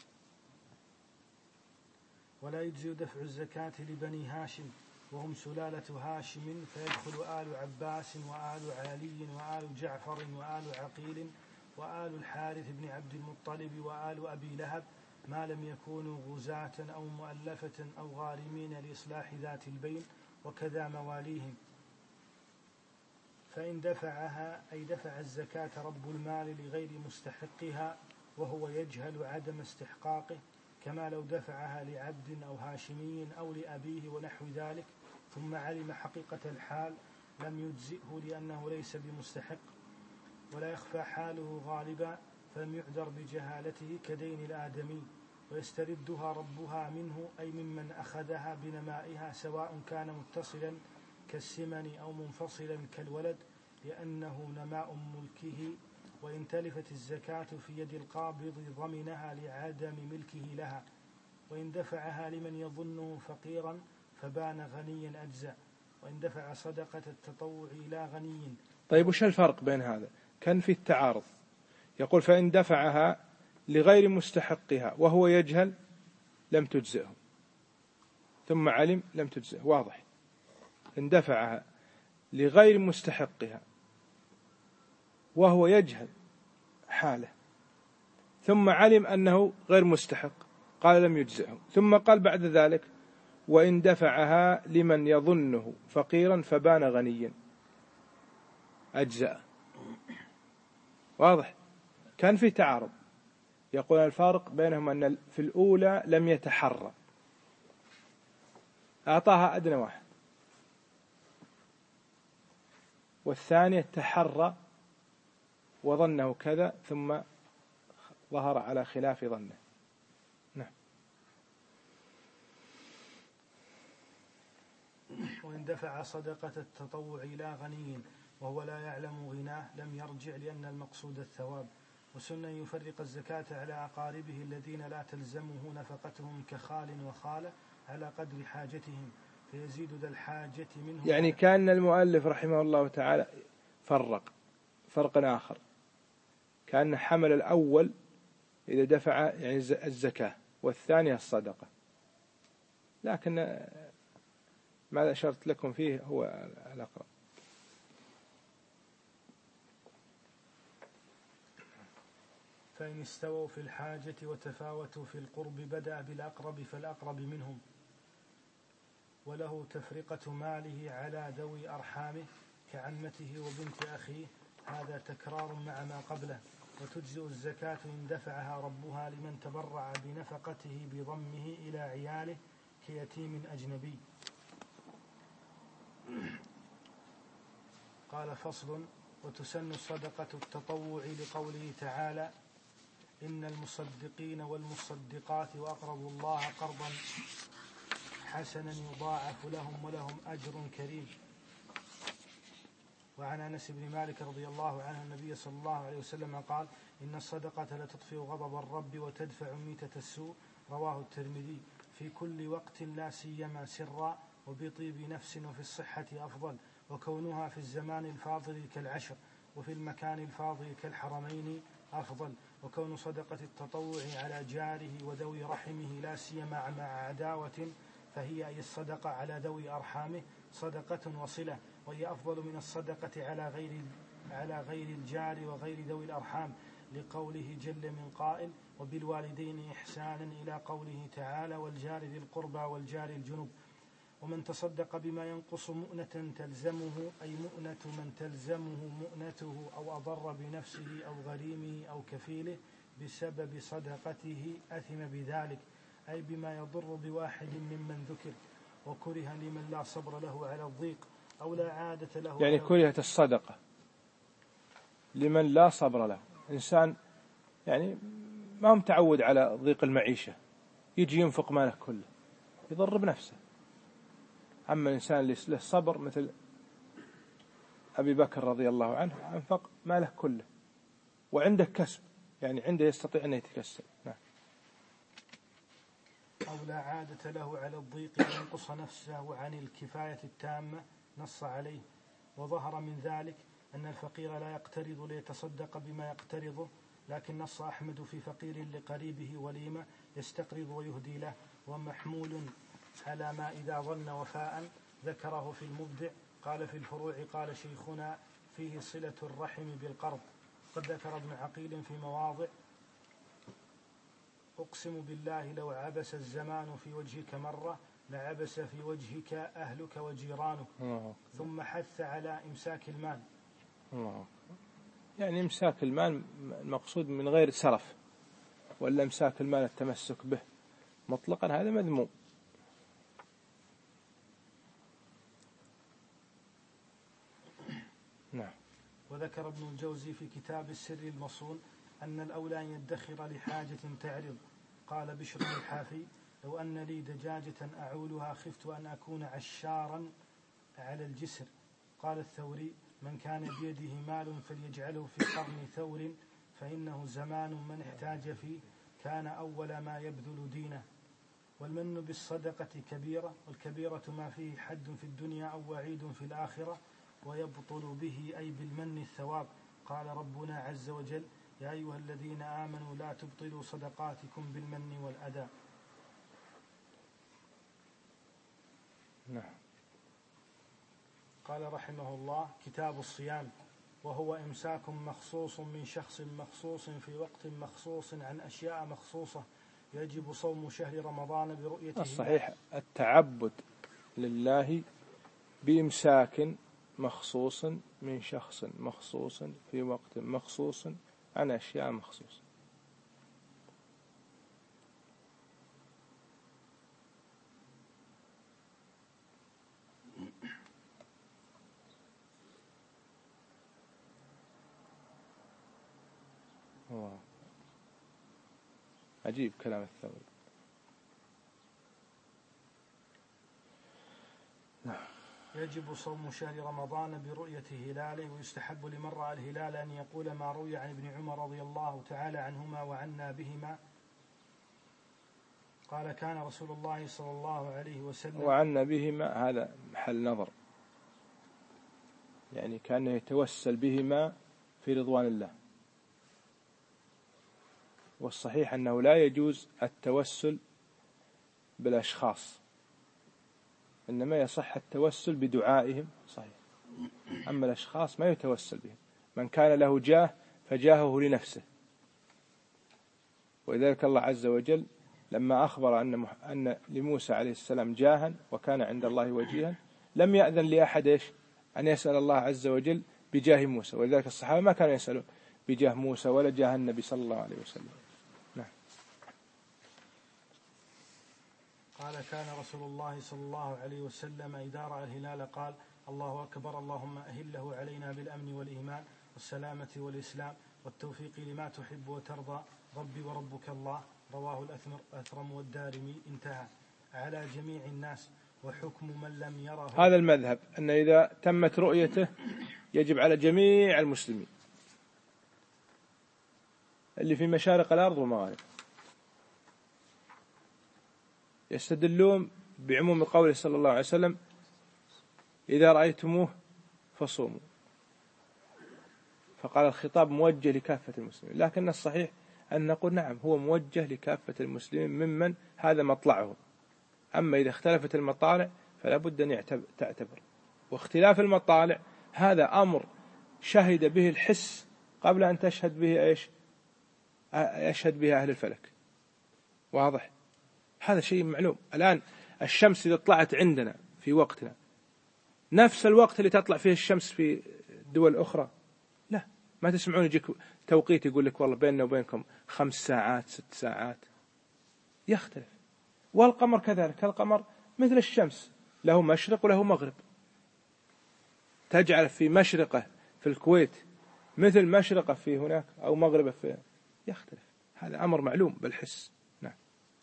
ولا يجزي دفع الزكاة لبني هاشم وهم سلالة هاشم، فيدخل آل عباس وآل علي وآل جعفر وآل عقيل وآل الحارث بن عبد المطلب وآل أبي لهب ما لم يكونوا غزاة أو مؤلفة أو غارمين لإصلاح ذات البين، وكذا مواليهم. فإن دفعها أي دفع الزكاة رب المال لغير مستحقها وهو يجهل عدم استحقاقه، كما لو دفعها لعبد أو هاشمي أو لأبيه ونحو ذلك، ثم علم حقيقة الحال لم يجزئه لأنه ليس بمستحق، ولا يخفى حاله غالبا فلم يعذر بجهالته كدين الآدمي، ويستردها ربها منه أي ممن أخذها بنمائها، سواء كان متصلا كالسمن أو منفصلا كالولد، لأنه نماء ملكه. وإن تلفت الزكاة في يد القابض ضمنها لعدم ملكه لها، وإن دفعها لمن يظنه فقيرا فبان غنيا أجزاء، وإن دفع صدقة التطوع إلى غني. طيب وش الفرق بين هذا؟ كان في التعارض، يقول فإن دفعها لغير مستحقها وهو يجهل لم تجزئه، ثم علم لم تجزئه، واضح. إن دفعها لغير مستحقها وهو يجهل حاله، ثم علم أنه غير مستحق قال لم يجزئه، ثم قال بعد ذلك وإن دفعها لمن يظنه فقيرا فبان غنيا أجزأ. واضح؟ كان في تعارض. يقول الفارق بينهم أن في الأولى لم يتحرى، أعطاها أدنى واحد، والثانية تحرى وظنه كذا ثم ظهر على خلاف ظنه. نعم. وإن دفع صدقة التطوع إلى غني وهو لا يعلم غناه لم يرجع، لأن المقصود الثواب. وسنة يفرق الزكاة على أقاربه الذين لا تلزمه نفقتهم كخال وخالة على قدر حاجتهم، فيزيد ذا الحاجة منهم. يعني كان المؤلف رحمه الله تعالى فرق فرقا آخر، كان حمل الأول إذا دفع يعني الزكاة والثانية الصدقة، لكن ما أشرت لكم فيه هو الأقرب. فإن استووا في الحاجة وتفاوتوا في القرب بدأ بالأقرب فالأقرب منهم، وله تفرقة ماله على ذوي أرحامه كعمته وبنت أخيه، هذا تكرار مع ما قبله. وتجزئ الزكاة إن دفعها ربها لمن تبرع بنفقته بضمه إلى عياله كيتيم أجنبي. قال فصل: وتسن الصدقة التطوع لقوله تعالى: إن المصدقين والمصدقات وأقرضوا الله قرضا حسنا يضاعف لهم ولهم أجر كريم. وعن أنس بن مالك رضي الله عنه النبي صلى الله عليه وسلم قال: إن الصدقة لتطفئ غضب الرب وتدفع ميتة السوء، رواه الترمذي. في كل وقت لا سيما سرا، وبطيب نفس، وفي الصحة أفضل، وكونها في الزمان الفاضل كالعشر، وفي المكان الفاضل كالحرمين أفضل، وكون صدقة التطوع على جاره وذوي رحمه لا سيما مع عداوة فهي أي الصدقة على ذوي أرحامه صدقة وصلة، وهي أفضل من الصدقة على غير على غير الجار وغير ذوي الأرحام، لقوله جل من قائل: وبالوالدين إحسانا، إلى قوله تعالى: والجار ذي القربى والجار الجنب. ومن تصدق بما ينقص مؤنة تلزمه، أي مؤنة من تلزمه مؤنته، أو أضر بنفسه أو غريمه أو كفيله بسبب صدقته أثم بذلك، أي بما يضر بواحد ممن ذكر. وكره لمن لا صبر له على الضيق أو لا عادة له، يعني كرهت الصدقة لمن لا صبر له، إنسان يعني ما هو متعود على ضيق المعيشة يجي ينفق ماله كله يضر بنفسه. أما الإنسان اللي له صبر مثل أبي بكر رضي الله عنه أنفق ماله كله وعنده كسب، يعني عنده يستطيع أن يتكسب. نعم. أو لا عادة له على الضيق ينقص نفسه عن الكفاية التامة نص عليه. وظهر من ذلك أن الفقير لا يقترض ليتصدق بما يقترضه، لكن نص أحمد في فقير لقريبه وليمة يستقرض ويهدي له، ومحمول على ما إذا ظن وفاء ذكره في المبدع. قال في الفروع قال شيخنا: فيه صلة الرحم بالقرض. قد ذكر ابن عقيل في مواضع: أقسم بالله لو عبس الزمان في وجهك مرة لعبس في وجهك أهلك وجيرانك. الله. ثم حث على إمساك المال. الله. يعني إمساك المال المقصود من غير سرف، ولا إمساك المال التمسك به مطلقا، هذا مذموم. نعم. وذكر ابن الجوزي في كتاب السر المصون أن الأولى أن يدخر لحاجة تعرض. قال بشر الحافي: لو أن لي دجاجة أعولها خفت أن أكون عشارا على الجسر. قال الثوري: من كان بيده مال فليجعله في قرن ثور، فإنه زمان من احتاج فيه كان أول ما يبذل دينه. والمن بالصدقة كبيرة، والكبيرة ما فيه حد في الدنيا أو وعيد في الآخرة، ويبطل به أي بالمن الثواب. قال ربنا عز وجل: يا أيها الذين آمنوا لا تبطلوا صدقاتكم بالمن والأذى. نعم. قال رحمه الله: كتاب الصيام، وهو إمساك مخصوص من شخص مخصوص في وقت مخصوص عن أشياء مخصوصة، يجب صوم شهر رمضان برؤيته. الصحيح التعبد لله بإمساك مخصوص من شخص مخصوص في وقت مخصوص عن أشياء مخصوصة. عجيب كلام الثوري. يجب صوم شهر رمضان برؤية هلاله، ويستحب لمن رأى الهلال أن يقول ما روي عن ابن عمر رضي الله تعالى عنهما وعنا بهما قال: كان رسول الله صلى الله عليه وسلم. وعنا بهما هذا محل نظر، يعني كان يتوسل بهما في رضوان الله، والصحيح أنه لا يجوز التوسل بالأشخاص، إنما يصح التوسل بدعائهم، صحيح. أما الأشخاص ما يتوسل بهم، من كان له جاه فجاهه لنفسه. ولذلك الله عز وجل لما أخبر أن أن لموسى عليه السلام جاها وكان عند الله وجيها، لم يأذن لأحد إيش أن يسأل الله عز وجل بجاه موسى، ولذلك الصحابة ما كانوا يسألون بجاه موسى ولا جاه النبي صلى الله عليه وسلم. نعم. قال: كان رسول الله صلى الله عليه وسلم إذا رأى الهلال قال: الله أكبر، اللهم أهله علينا بالأمن والإيمان والسلامة والإسلام والتوفيق لما تحب وترضى، ربي وربك الله. رواه الأثرم والدارمي. انتهى. على جميع الناس، وحكم من لم يره. هذا المذهب أن إذا تمت رؤيته يجب على جميع المسلمين اللي في مشارق الأرض ومغاربها. يستدلون بعموم قوله صلى الله عليه وسلم: إذا رأيتموه فصوموا. فقال الخطاب موجه لكافة المسلمين، لكن الصحيح أن نقول نعم هو موجه لكافة المسلمين ممن هذا مطلعه. أما إذا اختلفت المطالع فلا بد أن تعتبر، واختلاف المطالع هذا أمر شهد به الحس قبل أن تشهد به إيش يشهد به أهل الفلك. واضح؟ هذا شيء معلوم. الآن الشمس إذا طلعت عندنا في وقتنا نفس الوقت اللي تطلع فيه الشمس في دول أخرى، لا، ما تسمعون يجيك توقيت يقول لك والله بيننا وبينكم خمس ساعات ست ساعات، يختلف. والقمر كذلك، القمر مثل الشمس له مشرق وله مغرب، تجعل في مشرقه في الكويت مثل مشرقه في هناك أو مغربه في، يختلف. هذا أمر معلوم بالحس. نعم.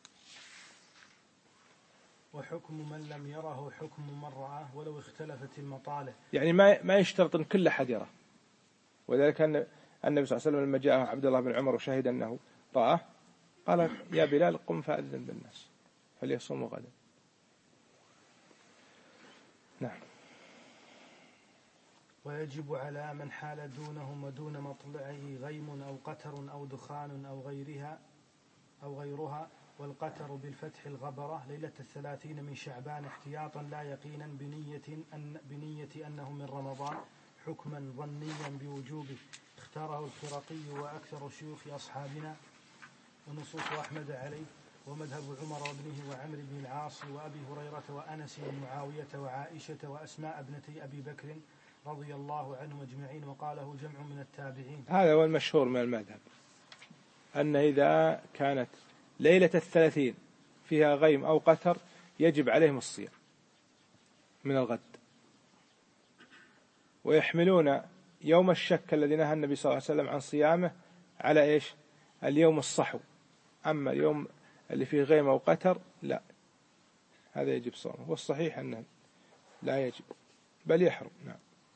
وحكم من لم يره حكم من رآه ولو اختلفت المطالع، يعني ما ما يشترط أن كل أحد يراه. وذلك أن النبي صلى الله عليه وسلم لما جاء عبد الله بن عمر وشهد أنه رآه قال: يا بلال قم فأذن بالناس فليصوموا غدا. نعم. ويجب على من حال دونهم ودون مطلعه غيم أو قتر أو دخان أو غيرها أو غيرها، والقتر بالفتح الغبرة، ليلة الثلاثين من شعبان احتياطا لا يقينا بنية, أن بنية أنه من رمضان، حكما ظنيا بوجوبه اختاره الخرقي وأكثر شيوخ أصحابنا، ونصوص أحمد عليه، ومذهب عمر وابنه وعمر بن العاص وأبي هريرة وأنس ومعاوية وعائشة وأسماء ابنتي أبي بكر رضي الله عنهم أجمعين، وقاله جمع من التابعين. هذا هو المشهور من المذهب، أن إذا كانت ليلة الثلاثين فيها غيم أو قتر يجب عليهم الصيام من الغد، ويحملون يوم الشك الذي نهى النبي صلى الله عليه وسلم عن صيامه على إيش؟ اليوم الصحو. أما اليوم اللي فيه غيم أو قتر لا، هذا يجب صومه، والصحيح أنه لا يجب بل يحرم. نعم.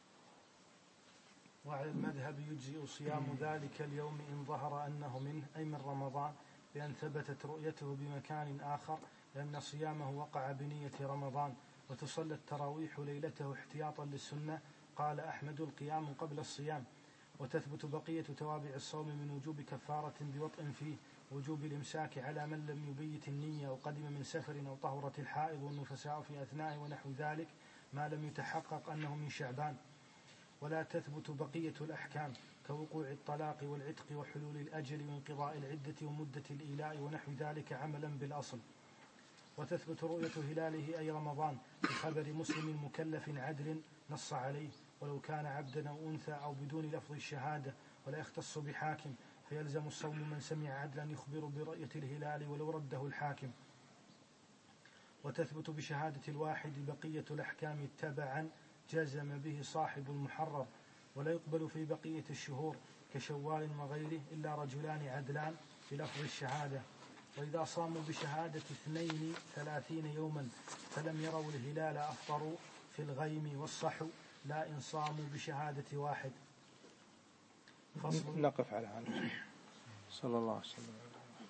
وعلى المذهب يجزئ صيام ذلك اليوم إن ظهر أنه منه أي من رمضان، بأن ثبتت رؤيته بمكان آخر، لأن صيامه وقع بنية رمضان، وتصلى التراويح ليلته احتياطا للسنة. قال أحمد: القيام قبل الصيام. وتثبت بقية توابع الصوم من وجوب كفارة بوطء فيه، وجوب الإمساك على من لم يبيت النية أو قدم من سفر أو طهرة الحائض والنفساء في أثناء ونحو ذلك ما لم يتحقق أنه من شعبان. ولا تثبت بقية الأحكام كوقوع الطلاق والعتق وحلول الأجل وانقضاء العدة ومدة الإيلاء ونحو ذلك عملا بالأصل. وتثبت رؤية هلاله أي رمضان بخبر مسلم مكلف عدل نص عليه، ولو كان عبدا أو أنثى أو بدون لفظ الشهادة، ولا يختص بحاكم، فيلزم الصوم من سمع عدلا يخبر برؤية الهلال ولو رده الحاكم. وتثبت بشهادة الواحد بقية الأحكام تبعا جزم به صاحب المحرر، ولا يقبل في بقية الشهور كشوال وغيره إلا رجلان عدلان بلفظ الشهادة. وإذا صاموا بشهادة اثنين ثلاثين يوما فلم يروا الهلال أفطروا في الغيم والصحو، لا إن صاموا بشهادة واحد. نقف على هذا. صلى الله عليه وسلم.